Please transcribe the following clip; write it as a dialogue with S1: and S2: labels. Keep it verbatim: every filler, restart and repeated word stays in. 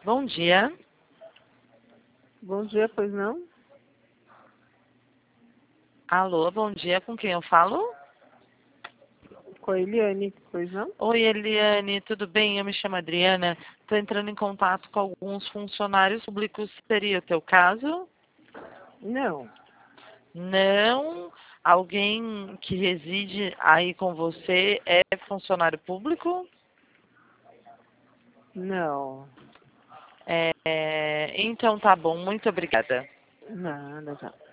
S1: Bom dia.
S2: Bom dia, pois não?
S1: Alô, bom dia. Com quem eu falo?
S2: Com a Eliane, pois não?
S1: Oi, Eliane, tudo bem? Eu me chamo Adriana. Estou entrando em contato com alguns funcionários públicos. Seria o teu caso?
S2: Não,
S1: Não. Alguém que reside aí com você é funcionário público?
S2: não,
S1: É, então tá bom, muito obrigada.
S2: nada, já.